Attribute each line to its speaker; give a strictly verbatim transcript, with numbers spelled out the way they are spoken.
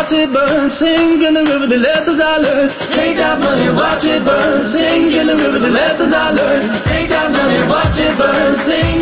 Speaker 1: watch it burn. Sing in the river, the lessons I learned. Take that money, watch it burn. Sing in the river, the lessons I learned. Take that money, watch it burn. Sing